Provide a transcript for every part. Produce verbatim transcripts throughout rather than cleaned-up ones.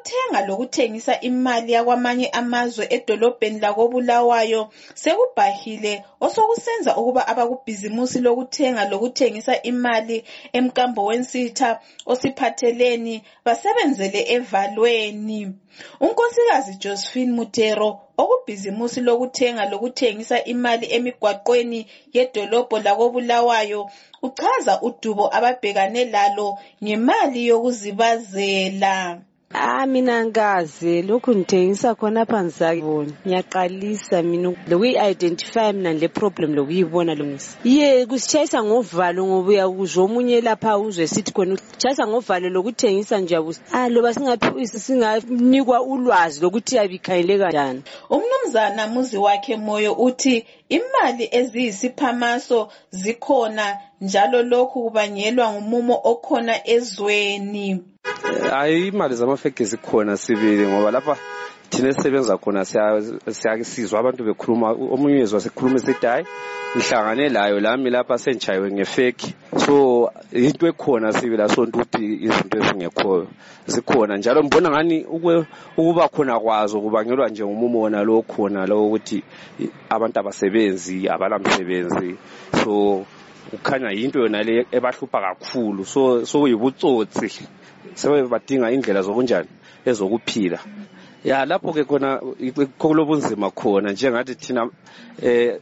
ukuthenga lokuthengisa imali yakwamanye amazwe edolobheni lakoBulawayo sekubhahile osokusenza ukuba abakubhizimusi lokuthenga lokuthengisa imali emkambo wensitha osiphatheleni basebenzele evalweni. Unkosikazi Josephine Mutero okubhizimusi lokuthenga lokuthengisa imali emigwaqweni yedolobho lakoBulawayo uchaza udubo ababhekane lalo ngemali yokuzibazela. Ah mina ngazi lokhu ngithengisa khona phansi sakubona ngiyaqalisa mina lokuyi-identify mina le problem lokuyibona lungisa ye kusitshayisa ngovalo ngoba uyakuzwa omunye lapha uzwe sithi khona utshayisa ngovalo lokuthengisa nje abusi ah loba singaphi singanikwa ulwazi lokuthi yabikhayile kanjani. Umnumzana Muzi wakhe Moyo uthi imali eziyisiphamaso zikhona njalo lokhu kubangelwa ngumumo okhona ezweni. Hayi imali zamafake zikhona sibili ngoba lapha thina sisebenza khona siyakisizwa abantu bekhuluma omunye ezwa sekhuluma esithi hayi ngihlangane layo lami lapha senjaywe ngefake so into ekhona sibila sonto ukuthi izinto ezingekho zikhona njalo mbona ngani ukuba khona kwazo kubangelwa nje ngumumo wona lo khona lo ukuthi abantu abasebenzi abalamsebenzi so ukhanya into yona le ebahlupha kakhulu so so uyibutsotsi sebe badinga indlela zokunjani ezokuphila ya lapho ke khona kulobunzima khona njengathi thina eh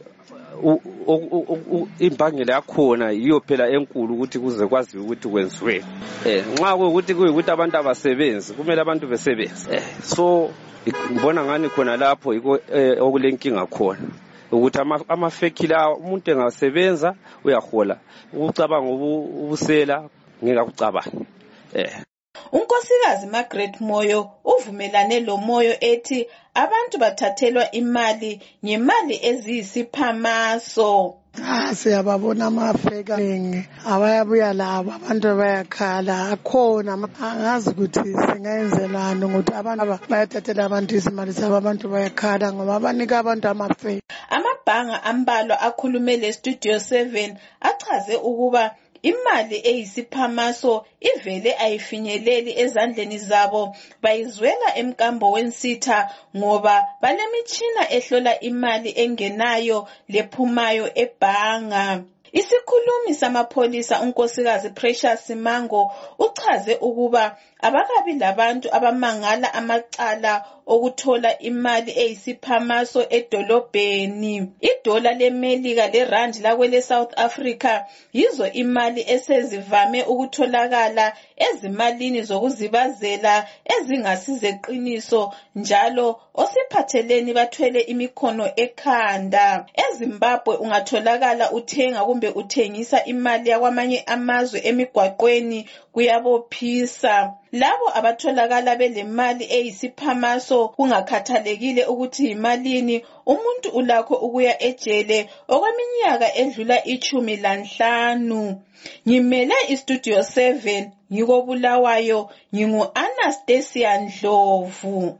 imbangela yakhona iyo phela enkulu ukuthi kuze kwazi ukuthi kwenziwe eh nxa ukuthi kuyikuthi abantu abasebenzi kumele abantu besebenze eh so ngibona ngani khona lapho yiko okulenkinga khona ukuthi amafeki la umuntu engasebenza uyahola ukucabanga ubusela ngeke kucabanga eh. Unkosikazi Margaret Moyo uvumelane lo Moyo ethi abantu bathathelwa imali ngemali eziyisiphamaso. Ah siyababona amafeka ngi abayabuya laba abantu bayakhala akhona angazi ukuthi singayenzelana ukuthi abantu bayathathela abantu izimali zabo abantu bayakhala ngoba abanika abantu amafeka. Amabhanga ambalwa akhulume le Studio seven achaze ukuba imali eyisiphamaso ivele ayifinyeleli ezandleni zabo bayizwela emkambo wensitha ngoba balemitshina ehlola imali engenayo lephumayo ebhanga. Isikhulumi samapholisa unkosikazi Precious Mango uchaze ukuba abakabi labantu abamangala amacala okuthola imali eyisiphamaso edolobheni. Idola leMelika leRand lakwele South Africa yizo imali esezivame ukutholakala ezimalini zokuzibazela ezingasizeqiniso njalo osiphatheleni bathwele imikhono ekhanda. eZimbabwe ungatholakala uthenga kumbe uthengisa imali yakwamanye amazwe emigwaqweni kuyabophisa. Labo abatholakala belemali eyisiphamaso kungakhathalekile ukuthi imalini umuntu ulakho ukuya ejele okweminyaka edlula ichumi lanhlanu. Ngimele iStudio seven ngikoBulawayo ngingu Anastasia Ndlovu.